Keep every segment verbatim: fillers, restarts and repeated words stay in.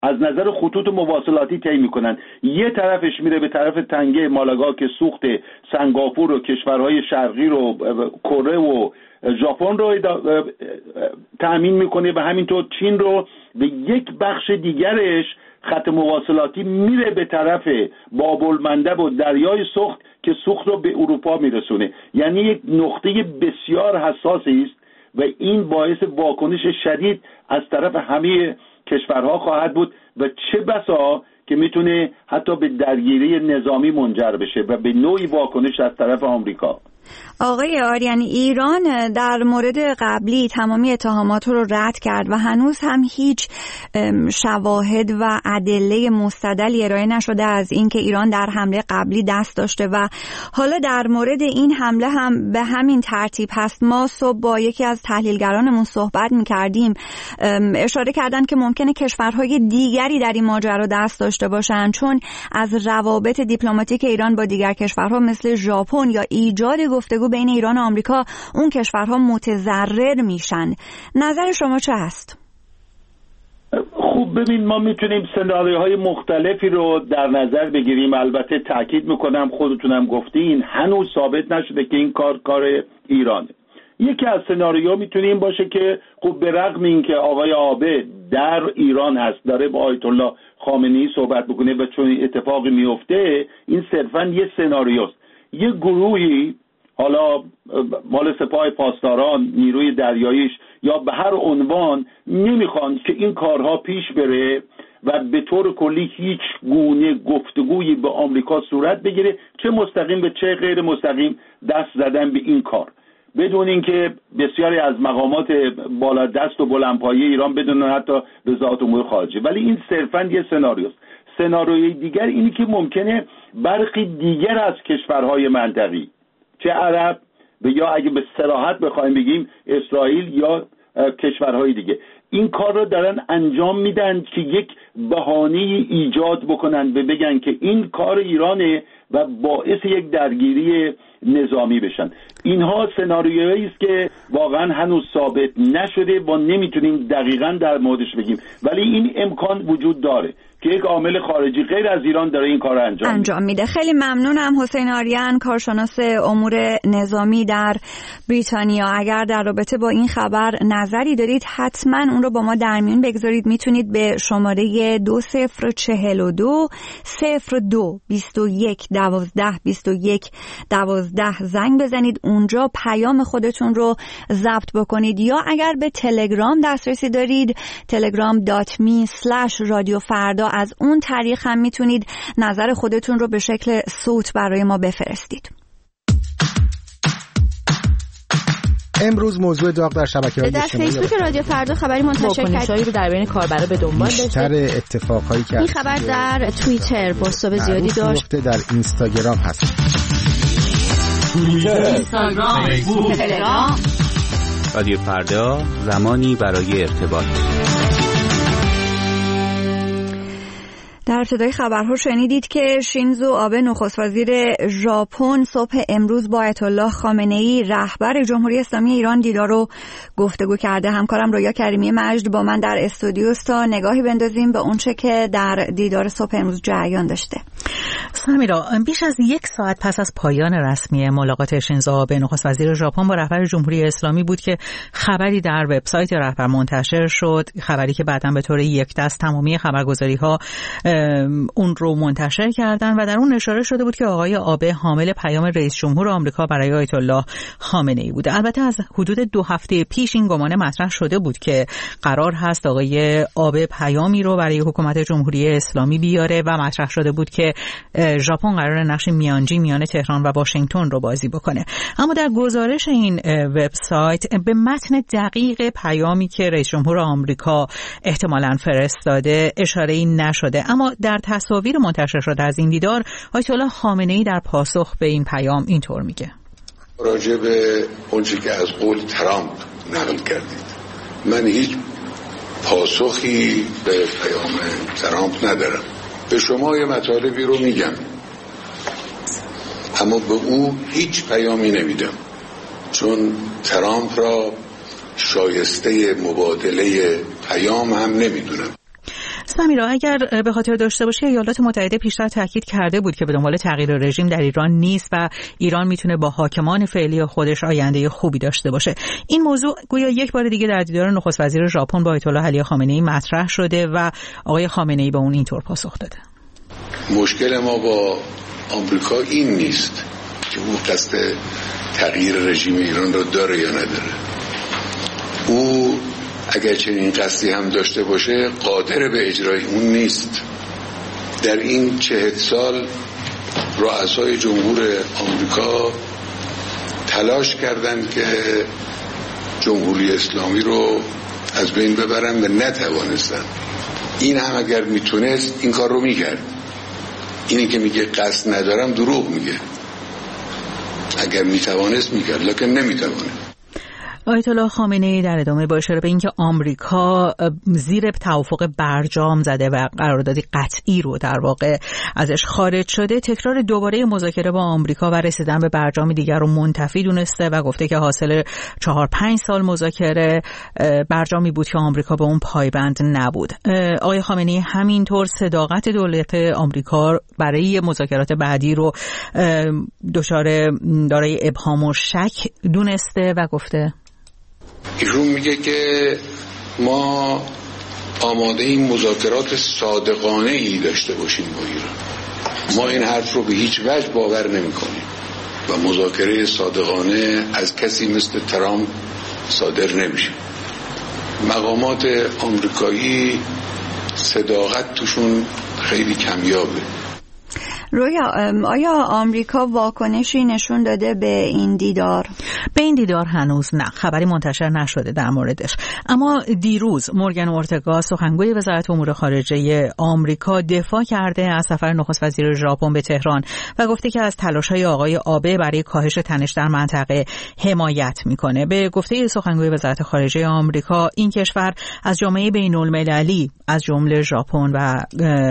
از نظر خطوط مواصلاتی طی میکنن. یه طرفش میره به طرف تنگه مالاگا که سوخت سنگاپور و کشورهای شرقی رو، کره و ژاپن رو تأمین میکنه و همینطور چین رو. به یک بخش دیگرش خط مواصلاتی میره به طرف باب المندب و دریای سوخت که سوخت رو به اروپا میرسونه. یعنی یک نقطه بسیار حساسی است و این باعث واکنش شدید از طرف همه کشورها خواهد بود و چه بسا که میتونه حتی به درگیری نظامی منجر بشه و به نوعی واکنش از طرف آمریکا. آقای آریانی، ایران در مورد قبلی تمامی اتهامات رو رد کرد و هنوز هم هیچ شواهد و ادله مستدلی ارائه نشده از اینکه ایران در حمله قبلی دست داشته و حالا در مورد این حمله هم به همین ترتیب هست. ما صبح با یکی از تحلیلگرانمون صحبت می‌کردیم، اشاره کردن که ممکنه کشورهای دیگری در این ماجرا دست داشته باشن چون از روابط دیپلماتیک ایران با دیگر کشورها مثل ژاپن یا ایجاد گفتگو بین ایران و آمریکا اون کشورها متضرر میشن. نظر شما چه هست؟ خوب ببین، ما میتونیم سناریوهای مختلفی رو در نظر بگیریم. البته تاکید میکنم، خودتونم گفتین، هنوز ثابت نشده که این کار کار ایرانه. یکی از سناریو میتونه این باشه که خب به رغم این که آقای آبه در ایران هست، داره با آیت الله خامنه‌ای صحبت بکنه و چون اتفاقی میفته، این صرفا یه سناریوست. یه گروهی، حالا مال سپاه پاسداران، نیروی دریاییش یا به هر عنوان، نمیخوان که این کارها پیش بره و به طور کلی هیچ گونه گفتگویی به آمریکا صورت بگیره، چه مستقیم به چه غیر مستقیم دست زدن به این کار، بدون اینکه بسیاری از مقامات بالا دست و بلندپایه ایران بدون حتی وزارت امور خارجه. ولی این صرفا یه سناریوست. سناریوی دیگر اینی که ممکنه برخی دیگر از کشورهای منطقی، چه عرب یا اگه به صراحت بخوایم بگیم اسرائیل یا کشورهای دیگه، این کار رو دارن انجام میدن که یک بهانه ایجاد بکنن و بگن که این کار ایرانه و باعث یک درگیری نظامی بشن. اینها سناریویی است که واقعا هنوز ثابت نشده و نمیتونیم دقیقاً در موردش بگیم، ولی این امکان وجود داره که یک عامل خارجی غیر از ایران داره این کار انجام انجام میده. خیلی ممنونم. حسین آریان، کارشناس امور نظامی در بریتانیا. اگر در رابطه با این خبر نظری دارید حتما اون رو با ما در میون بگذارید. میتونید به شماره دو صفر چهل و دو صفر دو بیست و یک دوازده بیست و یک دوازده زنگ بزنید، اونجا پیام خودتون رو ضبط بکنید، یا اگر به تلگرام دسترسی دارید تلگرام دات می اسلش رادیو فردا، از اون طریق هم میتونید نظر خودتون رو به شکل صوت برای ما بفرستید. امروز موضوع داغ در شبکه‌های اجتماعی در فیسبوک رادیو فردا خبری منتشر کرد رو در بین کاربرا به دنبال داشته. بیشتر اتفاقایی که این خبر در توییتر بازتاب زیادی داشت، در اینستاگرام هست. توییتر، اینستاگرام، فیسبوک، تلگرام. رادیو فردا، زمانی برای ارتباط. در ابتدای خبرها شنیدید که شینزو آبه نخست وزیر ژاپن صبح امروز با آیت الله خامنه‌ای رهبر جمهوری اسلامی ایران دیدار و گفتگو کرده. همکارم رویا کریمی مجد با من در استودیو است تا نگاهی بندازیم به اونچه که در دیدار صبح امروز جریان داشته. سمیرا، بیش از یک ساعت پس از پایان رسمی ملاقات شینزو آبه نخست وزیر ژاپن با رهبر جمهوری اسلامی بود که خبری در وبسایت رهبر منتشر شد، خبری که بعداً به طور یک دست تمامی خبرگزاری‌ها اون رو منتشر کردن و در اون اشاره شده بود که آقای آبه حامل پیام رئیس جمهور آمریکا برای آیت الله خامنه‌ای بوده. البته از حدود دو هفته پیش این گمان مطرح شده بود که قرار هست آقای آبه پیامی رو برای حکومت جمهوری اسلامی بیاره و مطرح شده بود که ژاپن قرار نقش میانجی میان تهران و واشنگتن رو بازی بکنه. اما در گزارش این وبسایت به متن دقیق پیامی که رئیس جمهور آمریکا احتمالاً فرستاده اشاره‌ای نشده، اما در تصاویر منتشر شده از این دیدار آیت الله خامنه‌ای در پاسخ به این پیام اینطور میگه: راجع به اونچه که از قول ترامپ نقل کردید، من هیچ پاسخی به پیام ترامپ ندارم. به شما یه مطالبی رو میگم اما به او هیچ پیامی نمیدم، چون ترامپ را شایسته مبادله پیام هم نمیدونم. سمیرا اگر به خاطر داشته باشه ایالات متحده پیشتر تاکید کرده بود که به دنبال تغییر رژیم در ایران نیست و ایران میتونه با حاکمان فعلی خودش آینده خوبی داشته باشه. این موضوع گویا یک بار دیگه در دیدار نخست وزیر ژاپن با آیت الله علی خامنه‌ای مطرح شده و آقای خامنه‌ای به اون اینطور پاسخ داده. مشکل ما با آمریکا این نیست که او قصد تغییر رژیم ایران رو داره یا نداره. او اگر چنین قصدی هم داشته باشه قادر به اجرای اون نیست. در این چهل سال رؤسای جمهور آمریکا تلاش کردند که جمهوری اسلامی رو از بین ببرن و نتوانستن. این هم اگر میتونست این کار رو میکرد. اینی که میگه قصد ندارم دروغ میگه. اگر میتوانست میکرد، لکن نمیتوانه. آیت الله خامنه‌ای در ادامه با اشاره به اینکه آمریکا زیر توافق برجام زده و قراردادی قطعی رو در واقع ازش خارج شده، تکرار دوباره مذاکره با آمریکا و رسیدن به برجام دیگر رو منتفی دونسته و گفته که حاصل چهار پنج سال مذاکره برجامی بود که آمریکا به اون پایبند نبود. آقای خامنه‌ای همینطور صداقت دولت آمریکا برای مذاکرات بعدی رو دچار دارای ابهام و شک دونسته و گفته ایشون میگه که ما آماده این مذاکرات صادقانه ای داشته باشیم با ایران. ما این حرف رو به هیچ وجه باور نمی کنیم و مذاکره صادقانه از کسی مثل ترامپ صادر نمیشه. مقامات آمریکایی صداقت توشون خیلی کمیابه. رویا، آیا آمریکا واکنشی نشون داده به این دیدار؟ به این دیدار هنوز نه، خبری منتشر نشده در موردش. اما دیروز مورگان اورتگا سخنگوی وزارت امور خارجه آمریکا دفاع کرده از سفر نخست وزیر ژاپن به تهران و گفته که از تلاش‌های آقای آبه برای کاهش تنش در منطقه حمایت میکنه. به گفته سخنگوی وزارت خارجه آمریکا، این کشور از جامعه بین‌المللی از جمله ژاپن و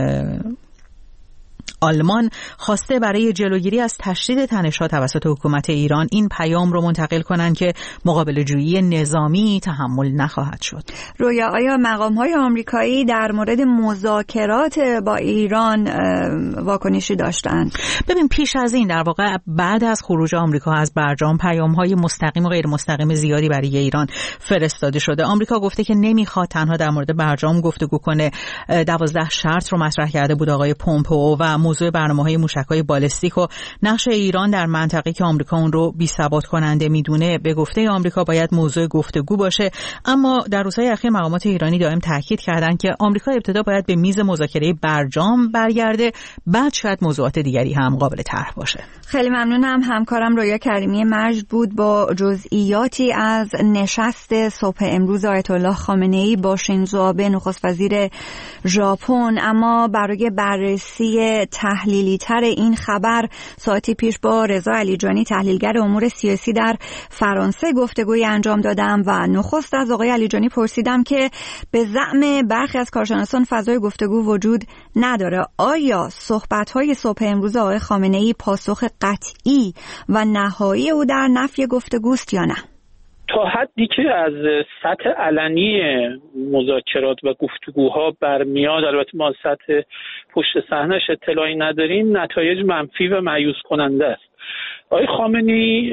آلمان خواسته برای جلوگیری از تشدید تنش‌ها توسط حکومت ایران این پیام رو منتقل کنند که مقابل جویی نظامی تحمل نخواهد شد. رویا، آیا مقام‌های آمریکایی در مورد مذاکرات با ایران واکنشی داشتند؟ ببین، پیش از این در واقع بعد از خروج آمریکا از برجام پیام‌های مستقیم و غیر مستقیم زیادی برای ایران فرستاده شده. آمریکا گفته که نمیخواد تنها در مورد برجام گفتگو کنه. دوازده شرط رو مطرح کرده بود آقای پومپئو و موضوع برنامه‌های موشک‌های بالستیک و نقش ایران در منطقه که آمریکا اون رو بی‌ثبات کننده میدونه به گفته آمریکا باید موضوع گفتگو باشه. اما در روزهای اخیر مقامات ایرانی دائم تاکید کردند که آمریکا ابتدا باید به میز مذاکره برجام برگرده، بعد شاید موضوعات دیگری هم قابل طرح باشه. خیلی ممنونم. همکارم رویا کریمی مجد بود با جزئیاتی از نشست صبح امروز آیت الله خامنه‌ای با شینزو آبه نخست وزیر ژاپن. اما برای بررسی تحلیلی تر این خبر ساعتی پیش با رضا علیجانی تحلیلگر امور سیاسی در فرانسه گفتگوی انجام دادم و نخست از آقای علیجانی پرسیدم که به زعم برخی از کارشناسان فضای گفتگو وجود نداره. آیا صحبت‌های صبح امروز آقای خامنه‌ای پاسخ قطعی و نهایی او در نفی گفتگوست یا نه؟ تا حدی که از سطح علنی مذاکرات و گفتگوها برمیاد، البته ما سطح پشت صحنه‌اش اطلاعی نداریم، نتایج منفی و مایوس کننده است. آقای خامنه‌ای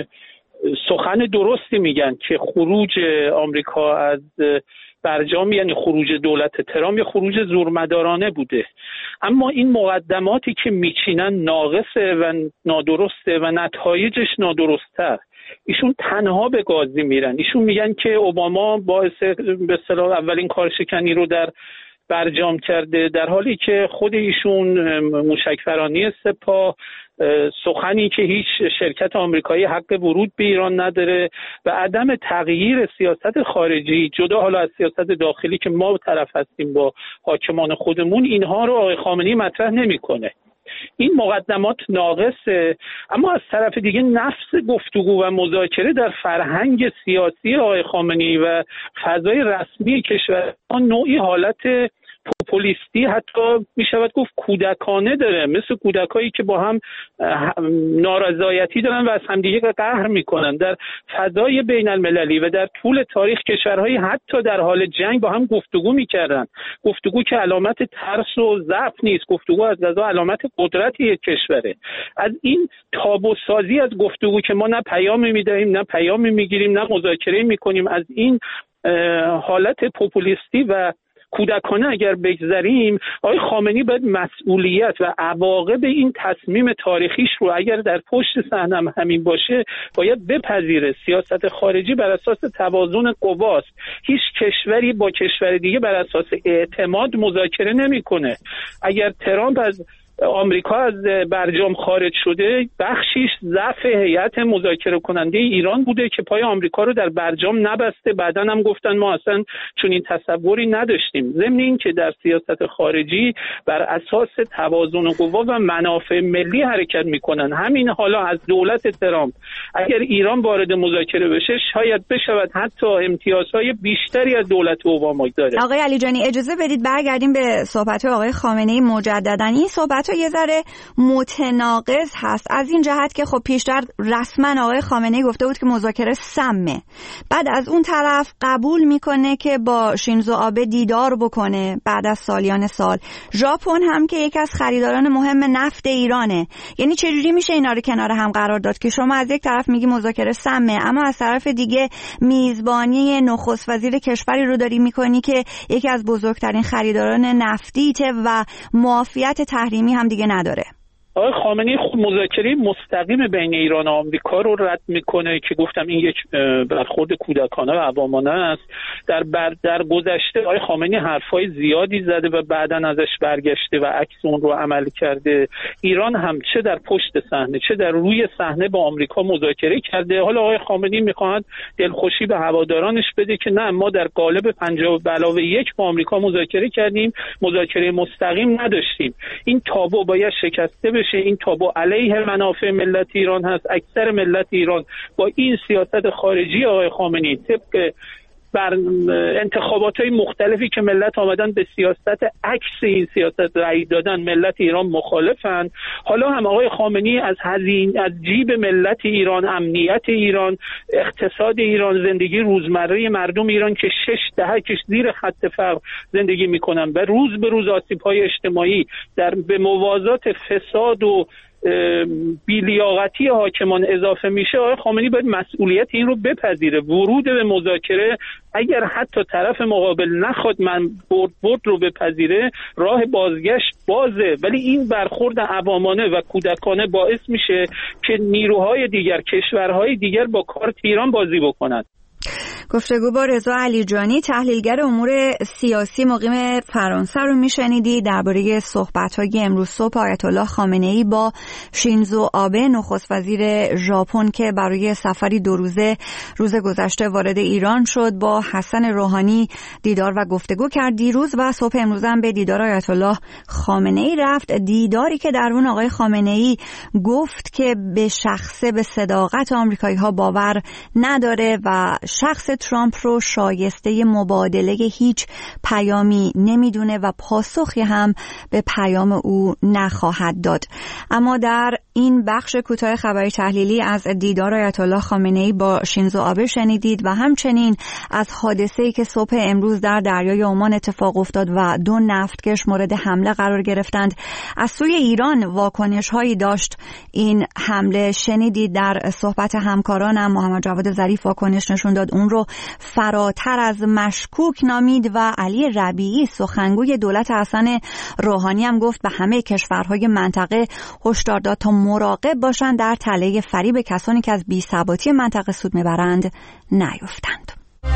سخن درستی میگن که خروج آمریکا از برجام یعنی خروج دولت ترامپ یا خروج زورمدارانه بوده، اما این مقدماتی که میچینن ناقصه و نادرسته و نتایجش نادرسته. ایشون تنها به گازی میرن. ایشون میگن که اوباما باعث به اصطلاح اولین کارشکنی رو در برجام کرده، در حالی که خود ایشون موشک‌فرانی سپاه، سخنی که هیچ شرکت آمریکایی حق ورود به ایران نداره و عدم تغییر سیاست خارجی جدا حالا از سیاست داخلی که ما طرف هستیم با حاکمان خودمون، اینها رو آقای خامنه‌ای مطرح نمیکنه. این مقدمات ناقصه. اما از طرف دیگه نفس گفتگو و مذاکره در فرهنگ سیاسی آقای خامنه‌ای و فضای رسمی کشور نوعی حالت پوپولیستی حتی میشود گفت کودکانه داره، مثل کودکایی که با هم نارضایتی دارن و از همدیگه قهر میکنن. در فضای بین المللی و در طول تاریخ کشورهایی حتی در حال جنگ با هم گفتگو میکردن، گفتگو که علامت ترس و ضعف نیست، گفتگو از قضا علامت قدرت یک کشوره. از این تابو سازی از گفتگو که ما نه پیامی میدهیم نه پیامی میگیریم نه مذاکره میکنیم، از این حالت پوپولیستی و کودکانه اگر بگذریم، آقای خامنه‌ای باید مسئولیت و عواقب این تصمیم تاریخیش رو اگر در پشت صحنه هم همین باشه باید بپذیره. سیاست خارجی بر اساس توازن قواست. هیچ کشوری با کشور دیگه بر اساس اعتماد مذاکره نمیکنه. اگر ترامپ از آمریکا از برجام خارج شده، بخشیش ضعف هیئت مذاکره کننده ایران بوده که پای آمریکا رو در برجام نبسته. بعداً هم گفتن ما اصلا چون این تصوری نداشتیم. ضمن این که در سیاست خارجی بر اساس توازن قوا و منافع ملی حرکت میکنن. همین حالا از دولت ترامپ اگر ایران وارد مذاکره بشه شاید بشود حتی امتیازهای بیشتری از دولت اوباما داره. آقای علیجانی اجازه بدید برگردیم به صحبت آقای خامنه‌ای مجدداً. این صحبت یه ذره متناقض هست از این جهت که خب پیشتر رسما آقای خامنه‌ای گفته بود که مذاکره سمه، بعد از اون طرف قبول میکنه که با شینزو آبه دیدار بکنه بعد از سالیان سال. ژاپن هم که یکی از خریداران مهم نفت ایرانه. یعنی چجوری میشه اینا رو کنار هم قرار داد که شما از یک طرف میگی مذاکره سمه اما از طرف دیگه میزبانی نخست وزیر کشوری رو داری میکنی که یکی از بزرگترین خریداران نفتیته و معافیت تحریمی هم دیگه نداره؟ آقای خامنه‌ای خود مذاکره مستقیم بین ایران و آمریکا رو رد میکنه که گفتم این یک برخورد کودکانه و عوامانه است. در بر در گذشته آقای خامنه‌ای حرفای زیادی زده و بعداً ازش برگشته و عکس اون رو عمل کرده. ایران هم چه در پشت صحنه چه در روی صحنه با آمریکا مذاکره کرده. حالا آقای خامنه‌ای میخواد دلخوشی به هوادارانش بده که نه، ما در قالب پنجاه به علاوه یک با آمریکا مذاکره کردیم، مذاکره مستقیم نداشتیم. این تابو باید شکسته بشه. این تابو علیه منافع ملت ایران هست. اکثر ملت ایران با این سیاست خارجی آقای خامنه‌ای طبق بر انتخابات‌های مختلفی که ملت آمدن به سیاست عکس این سیاست رأی دادن، ملت ایران مخالفن. حالا هم آقای خامنه‌ای از هزینه از جیب ملت ایران، امنیت ایران، اقتصاد ایران، زندگی روزمره مردم ایران که شش دهکش زیر خط فقر زندگی میکنن و روز به روز آسیب‌های اجتماعی در به موازات فساد و بی‌لیاقتی حاکمان اضافه میشه، آقای خامنه‌ای باید مسئولیت این رو بپذیره. ورود به مذاکره اگر حتی طرف مقابل نخواد من برد برد رو بپذیره، راه بازگشت بازه، ولی این برخورد عوامانه و کودکانه باعث میشه که نیروهای دیگر، کشورهای دیگر با کارت ایران بازی بکنند. گفتگو با رضا علیجانی، تحلیلگر امور سیاسی مقیم فرانسه رو میشنیدی درباره صحبت‌های امروز صبح آیت الله خامنه‌ای با شینزو آبه نخست وزیر ژاپن که برای سفری دو روزه روز گذشته وارد ایران شد. با حسن روحانی دیدار و گفتگو کرد دیروز و صبح امروز هم به دیدار آیت الله خامنه‌ای رفت. دیداری که در اون آقای خامنه‌ای گفت که به شخصه به صداقت آمریکایی‌ها باور نداره و شخص ترامپ رو شایسته مبادله هیچ پیامی نمیدونه و پاسخی هم به پیام او نخواهد داد. اما در این بخش کوتاه خبری تحلیلی از دیدار آیت الله خامنه‌ای با شینزو آبه شنیدید و همچنین از حادثه‌ای که صبح امروز در دریای عمان اتفاق افتاد و دو نفتکش مورد حمله قرار گرفتند. از سوی ایران واکنش‌هایی داشت این حمله. شنیدید در صحبت همکارانم محمد جواد ظریف واکنش نشون داد، اون رو فراتر از مشکوک نامید و علی ربیعی سخنگوی دولت حسن روحانی هم گفت به همه کشورهای منطقه هشدار داد تا مراقب باشند در تله فریب کسانی که از بی‌ثباتی منطقه سود میبرند نیفتند.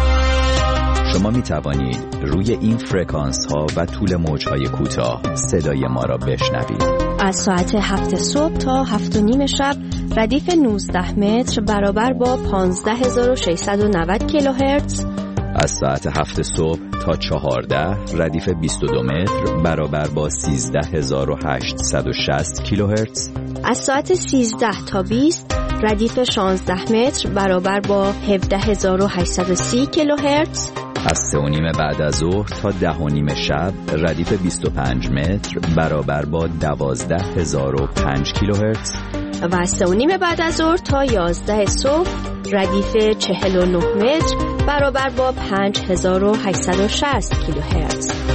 شما می توانید روی این فرکانس ها و طول موج های کوتاه صدای ما را بشنوید. از ساعت هفت صبح تا هفت و نیم شب ردیف نوزده متر برابر با پانزده هزار و ششصد و نود کیلوهرتز. از ساعت هفت صبح تا چهارده ردیف بیست و دو متر برابر با سیزده هزار و هشتصد و شصت کیلوهرتز. از ساعت سیزده تا بیست ردیف شانزده متر برابر با هفده هزار و هشتصد و سی کیلوهرتز. از سه و نیم بعد از ظهر تا ده و نیم شب ردیف بیست و پنج متر برابر با دوازده هزار و پنج کیلوهرتز و از سه و نیم بعد از ظهر تا یازده صبح ردیف چهل و نه متر برابر با پنج هزار و هشتصد و شصت کیلوهرتز.